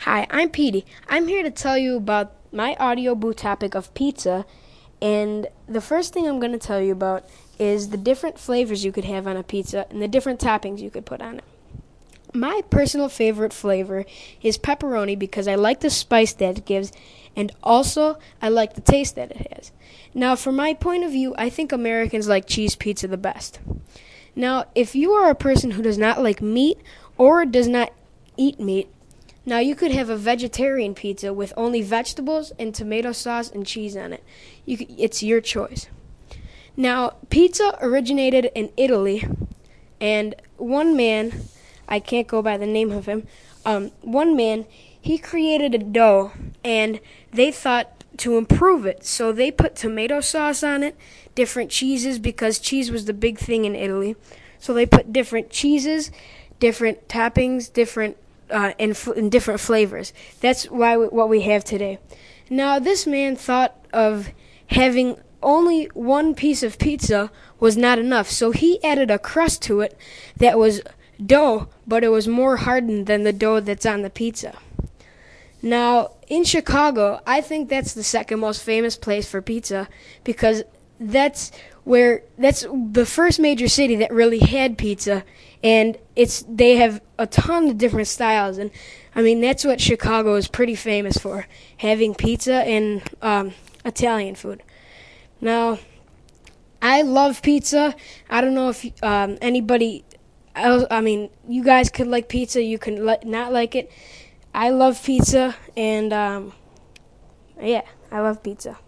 Hi, I'm Petey. I'm here to tell you about my audiobook topic of pizza. And the first thing I'm going to tell you about is the different flavors you could have on a pizza and the different toppings you could put on it. My personal favorite flavor is pepperoni because I like the spice that it gives, and also I like the taste that it has. Now, from my point of view, I think Americans like cheese pizza the best. Now, if you are a person who does not like meat or does not eat meat, now you could have a vegetarian pizza with only vegetables and tomato sauce and cheese on it. It's your choice. Now, pizza originated in Italy, and one man, I can't go by the name of him, one man, he created a dough, and they thought to improve it. So they put tomato sauce on it, different cheeses, because cheese was the big thing in Italy. So they put different cheeses, different toppings, different and different flavors. That's what we have today. Now, this man thought of having only one piece of pizza was not enough, so he added a crust to it that was dough, but it was more hardened than the dough that's on the pizza. Now, in Chicago, I think that's the second most famous place for pizza because that's the first major city that really had pizza, and they have a ton of different styles, and I mean that's what Chicago is pretty famous for, having pizza and Italian food. Now, I love pizza. I don't know if anybody else, I mean, you guys could like pizza, you can not like it. I love pizza, and yeah, I love pizza.